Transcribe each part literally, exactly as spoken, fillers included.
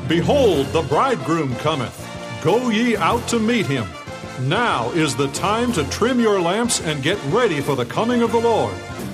Behold, the bridegroom cometh. Go ye out to meet him. Now is the time to trim your lamps and get ready for the coming of the Lord.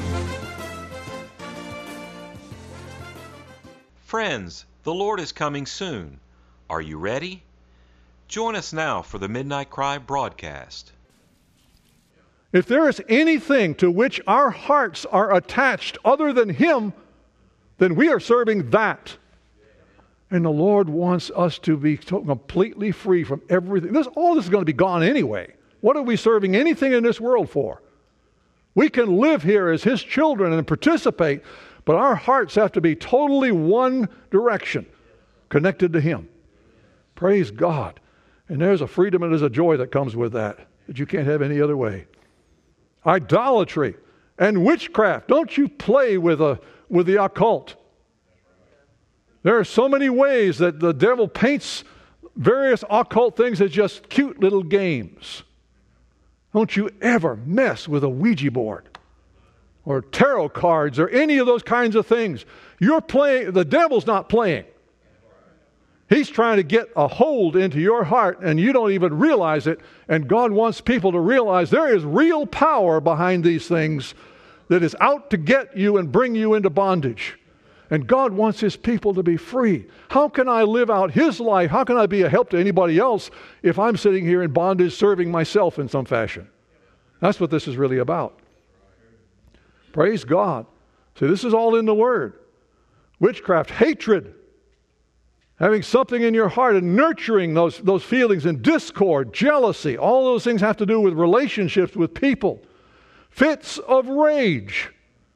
Friends, the Lord is coming soon. Are you ready? Join us now for the Midnight Cry broadcast. If there is anything to which our hearts are attached other than Him, then we are serving that. And the Lord wants us to be completely free from everything. This, all this is going to be gone anyway. What are we serving anything in this world for? We can live here as His children and participate, but our hearts have to be totally one direction, connected to Him. Praise God. And there's a freedom and there's a joy that comes with that, that you can't have any other way. Idolatry and witchcraft. Don't you play with, a, with the occult. There are so many ways that the devil paints various occult things as just cute little games. Don't you ever mess with a Ouija board or tarot cards or any of those kinds of things. You're playing, the devil's not playing. He's trying to get a hold into your heart and you don't even realize it. And God wants people to realize there is real power behind these things that is out to get you and bring you into bondage. And God wants His people to be free. How can I live out His life? How can I be a help to anybody else if I'm sitting here in bondage serving myself in some fashion? That's what this is really about. Praise God. See, this is all in the Word. Witchcraft, hatred, having something in your heart and nurturing those, those feelings, and discord, jealousy, all those things have to do with relationships with people. Fits of rage.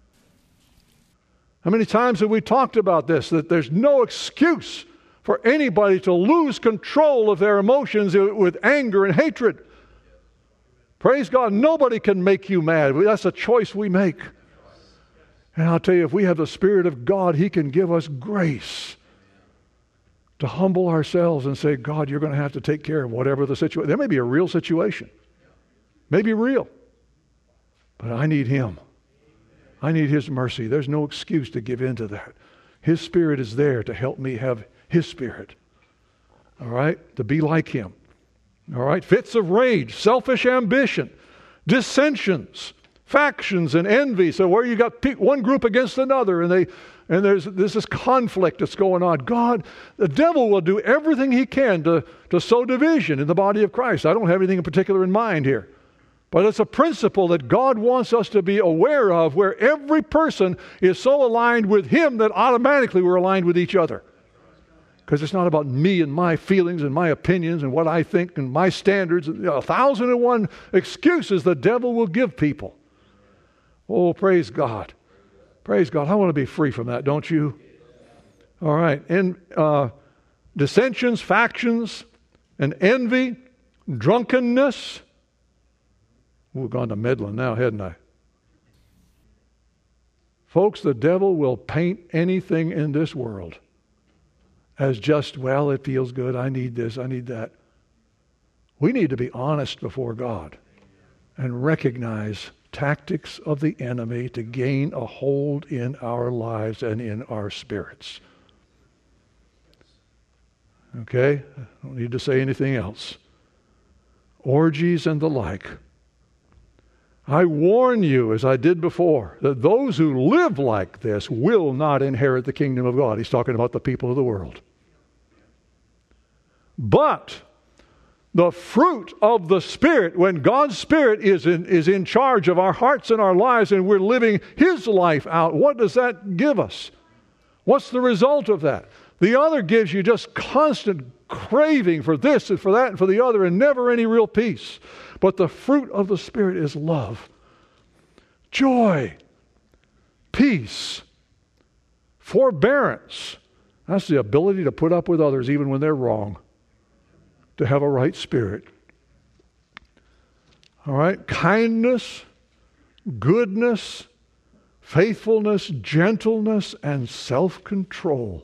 How many times have we talked about this, that there's no excuse for anybody to lose control of their emotions with anger and hatred? Praise God, nobody can make you mad. That's a choice we make. And I'll tell you, if we have the Spirit of God, He can give us grace to humble ourselves and say, God, you're going to have to take care of whatever the situation. There may be a real situation. Maybe real. But I need Him. I need His mercy. There's no excuse to give in to that. His Spirit is there to help me have His Spirit. All right? To be like Him. All right? Fits of rage, selfish ambition, dissensions, factions and envy. So where you got one group against another and they and there's, there's this conflict that's going on. God, the devil will do everything he can to, to sow division in the body of Christ. I don't have anything in particular in mind here. But it's a principle that God wants us to be aware of, where every person is so aligned with Him that automatically we're aligned with each other. Because it's not about me and my feelings and my opinions and what I think and my standards. A thousand and one excuses the devil will give people. Oh, praise God. Praise God. I want to be free from that, don't you? All right. And uh, dissensions, factions, and envy, drunkenness. We've gone to meddling now, hadn't I? Folks, the devil will paint anything in this world as just, well, it feels good, I need this, I need that. We need to be honest before God and recognize tactics of the enemy to gain a hold in our lives and in our spirits. Okay? I don't need to say anything else. Orgies and the like. I warn you, as I did before, that those who live like this will not inherit the kingdom of God. He's talking about the people of the world. But the fruit of the Spirit, when God's Spirit is in, is in charge of our hearts and our lives and we're living His life out, what does that give us? What's the result of that? The other gives you just constant craving for this and for that and for the other and never any real peace. But the fruit of the Spirit is love, joy, peace, forbearance. That's the ability to put up with others even when they're wrong, to have a right spirit. All right, kindness, goodness, faithfulness, gentleness, and self-control.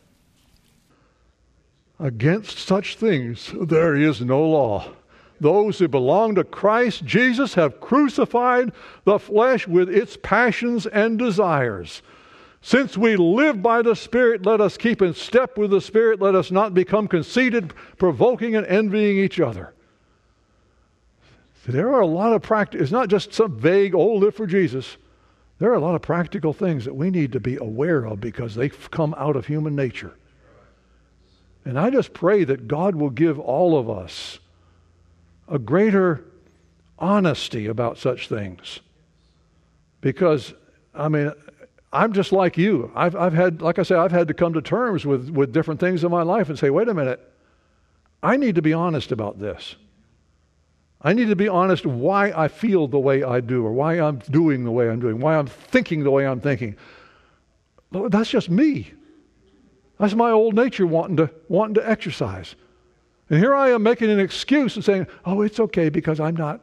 Against such things there is no law. Those who belong to Christ Jesus have crucified the flesh with its passions and desires. Since we live by the Spirit, let us keep in step with the Spirit. Let us not become conceited, provoking and envying each other. See, there are a lot of practical, it's not just some vague, oh, live for Jesus. There are a lot of practical things that we need to be aware of because they've come out of human nature. And I just pray that God will give all of us a greater honesty about such things. Because, I mean, I'm just like you. I've, I've had, like I say, I've had to come to terms with, with different things in my life and say, wait a minute, I need to be honest about this. I need to be honest why I feel the way I do, or why I'm doing the way I'm doing, why I'm thinking the way I'm thinking. Lord, that's just me. That's my old nature wanting to, wanting to exercise. And here I am making an excuse and saying, oh, it's okay because I'm not.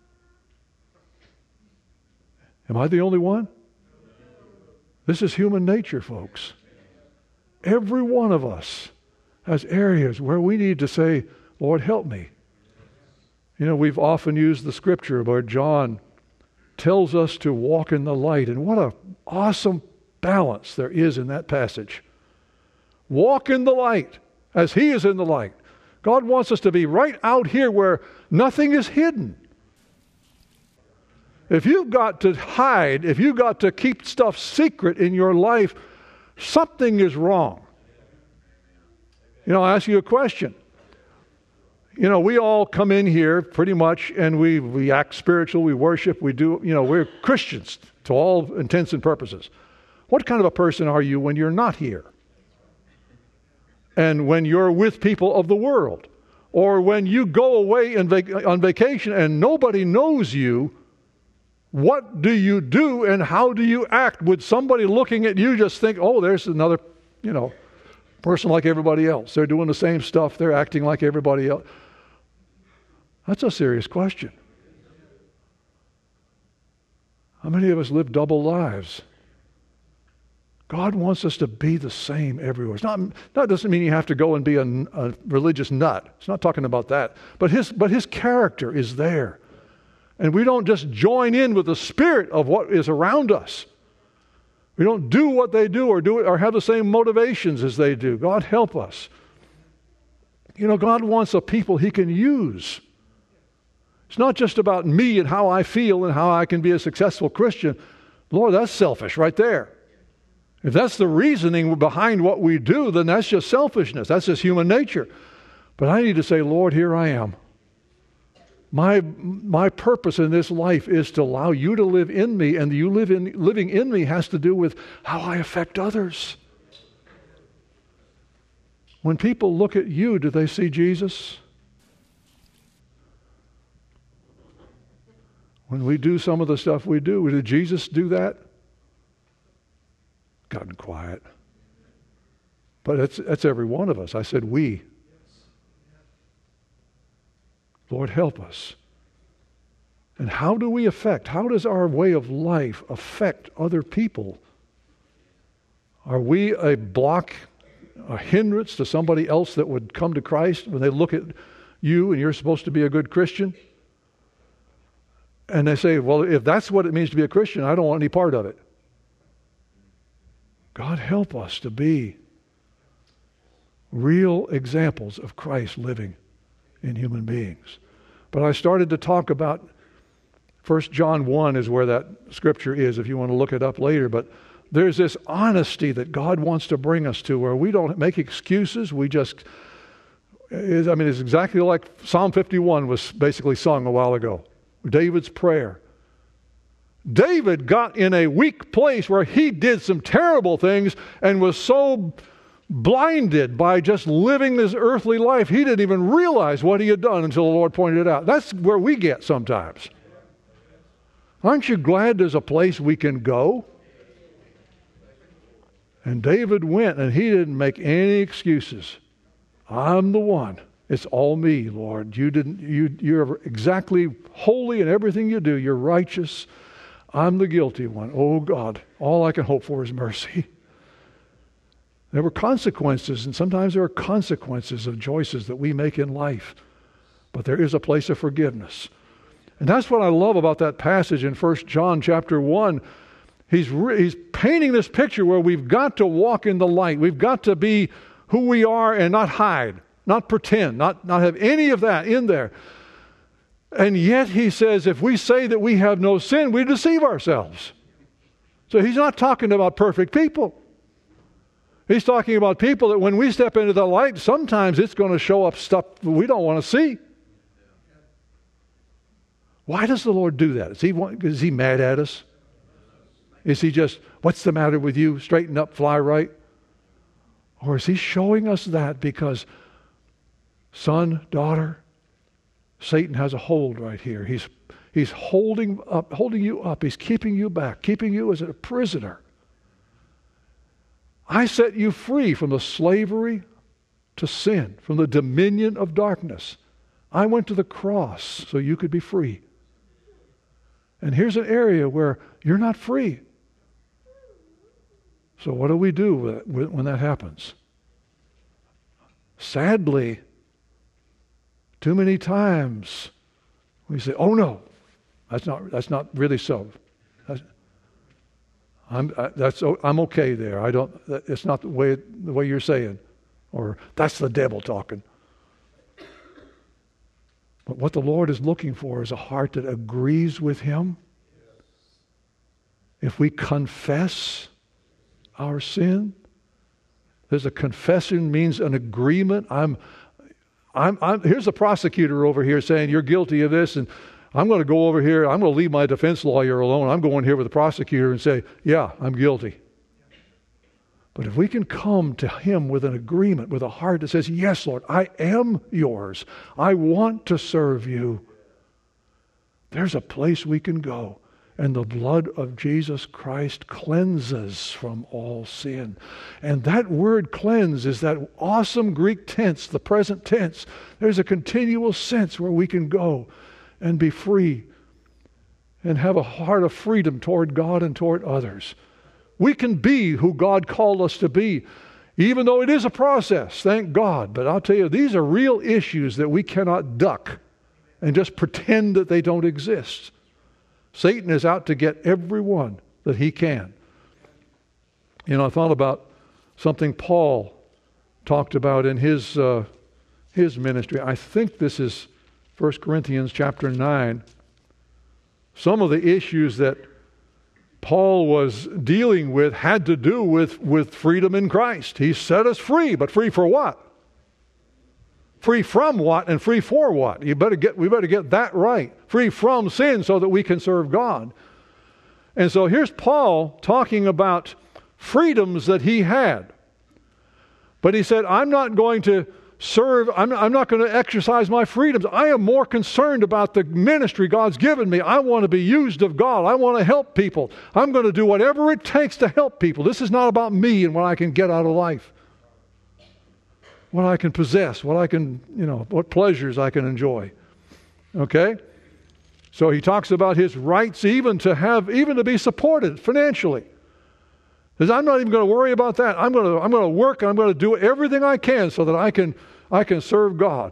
Am I the only one? This is human nature, folks. Every one of us has areas where we need to say, Lord, help me. You know, we've often used the scripture where John tells us to walk in the light. And what an awesome balance there is in that passage. Walk in the light as He is in the light. God wants us to be right out here where nothing is hidden. If you've got to hide, if you've got to keep stuff secret in your life, something is wrong. You know, I'll ask you a question. You know, we all come in here pretty much and we, we act spiritual, we worship, we do, you know, we're Christians to all intents and purposes. What kind of a person are you when you're not here? And when you're with people of the world? Or when you go away in vac- on vacation and nobody knows you, what do you do and how do you act? Would somebody looking at you just think, oh, there's another, you know, person like everybody else. They're doing the same stuff. They're acting like everybody else. That's a serious question. How many of us live double lives? God wants us to be the same everywhere. It's not, that doesn't mean you have to go and be a, a religious nut. It's not talking about that. But his, but his character is there. And we don't just join in with the spirit of what is around us. We don't do what they do or do it or have the same motivations as they do. God help us. You know, God wants a people He can use. It's not just about me and how I feel and how I can be a successful Christian. Lord, that's selfish right there. If that's the reasoning behind what we do, then that's just selfishness. That's just human nature. But I need to say, Lord, here I am. My my purpose in this life is to allow you to live in me, and you live in living in me has to do with how I affect others. When people look at you, do they see Jesus? When we do some of the stuff we do, did Jesus do that? Gotten quiet. But that's that's every one of us. I said we. Lord, help us. And how do we affect, how does our way of life affect other people? Are we a block, a hindrance to somebody else that would come to Christ when they look at you and you're supposed to be a good Christian? And they say, well, if that's what it means to be a Christian, I don't want any part of it. God help us to be real examples of Christ living in human beings. But I started to talk about First John one is where that scripture is if you want to look it up later. But there's this honesty that God wants to bring us to where we don't make excuses. We just, I mean, it's exactly like Psalm fifty-one was basically sung a while ago. David's prayer. David got in a weak place where he did some terrible things and was so blinded by just living this earthly life, he didn't even realize what he had done until the Lord pointed it out. That's where we get sometimes. Aren't you glad there's a place we can go? And David went, and he didn't make any excuses. I'm the one. It's all me, Lord. You didn't. You, you're exactly holy in everything you do. You're righteous. I'm the guilty one. Oh God, all I can hope for is mercy. There were consequences, and sometimes there are consequences of choices that we make in life. But there is a place of forgiveness. And that's what I love about that passage in First John chapter one. He's, re- he's painting this picture where we've got to walk in the light. We've got to be who we are and not hide, not pretend, not, not have any of that in there. And yet he says if we say that we have no sin, we deceive ourselves. So he's not talking about perfect people. He's talking about people that when we step into the light, sometimes it's going to show up stuff we don't want to see. Why does the Lord do that? Is he, is he mad at us? Is he just, what's the matter with you? Straighten up, fly right? Or is he showing us that because, son, daughter, Satan has a hold right here. He's, he's holding up, holding you up. He's keeping you back, keeping you as a prisoner. I set you free from the slavery to sin, from the dominion of darkness. I went to the cross so you could be free. And here's an area where you're not free. So what do we do when that happens? Sadly, too many times we say, "Oh no, that's not that's not really so. That's, I'm I, that's I'm okay there. I don't. It's not the way the way you're saying, or that's the devil talking." But what the Lord is looking for is a heart that agrees with Him. If we confess our sin, there's a confession means an agreement. I'm, I'm, I'm. Here's a prosecutor over here saying you're guilty of this, and I'm going to go over here. I'm going to leave my defense lawyer alone. I'm going here with the prosecutor and say, "Yeah, I'm guilty." But if we can come to Him with an agreement, with a heart that says, "Yes, Lord, I am yours. I want to serve you," there's a place we can go. And the blood of Jesus Christ cleanses from all sin. And that word cleanse is that awesome Greek tense, the present tense. There's a continual sense where we can go and be free and have a heart of freedom toward God and toward others. We can be who God called us to be, even though it is a process, thank God. But I'll tell you, these are real issues that we cannot duck and just pretend that they don't exist. Satan is out to get everyone that he can. You know, I thought about something Paul talked about in his uh, his ministry. I think this is First Corinthians chapter nine. Some of the issues that Paul was dealing with had to do with, with freedom in Christ. He set us free, but free for what? Free from what and free for what? You better get we better get that right. Free from sin so that we can serve God. And so here's Paul talking about freedoms that he had. But he said, I'm not going to serve, I'm, I'm not going to exercise my freedoms. I am more concerned about the ministry God's given me. I want to be used of God. I want to help people. I'm going to do whatever it takes to help people. This is not about me and what I can get out of life. What I can possess, what I can, you know, what pleasures I can enjoy. Okay? So he talks about his rights even to have, even to be supported financially. He says, I'm not even going to worry about that. I'm going to, I'm going to work and I'm going to do everything I can so that I can, I can serve God.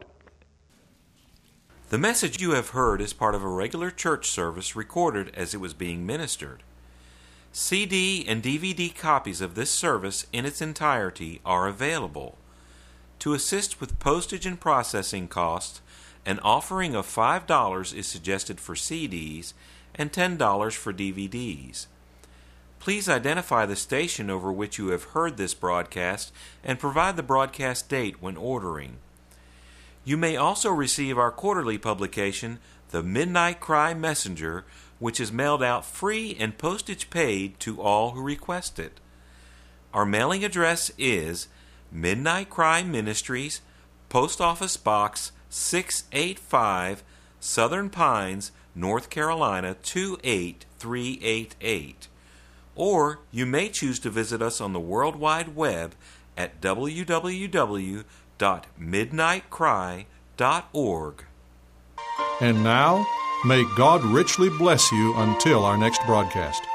The message you have heard is part of a regular church service recorded as it was being ministered. C D and D V D copies of this service in its entirety are available. To assist with postage and processing costs, an offering of five dollars is suggested for C Ds and ten dollars for D V Ds. Please identify the station over which you have heard this broadcast and provide the broadcast date when ordering. You may also receive our quarterly publication, The Midnight Cry Messenger, which is mailed out free and postage paid to all who request it. Our mailing address is Midnight Cry Ministries, Post Office Box six eighty-five, Southern Pines, North Carolina two eight three eight eight. Or you may choose to visit us on the World Wide Web at w w w dot midnight cry dot org. And now, may God richly bless you until our next broadcast.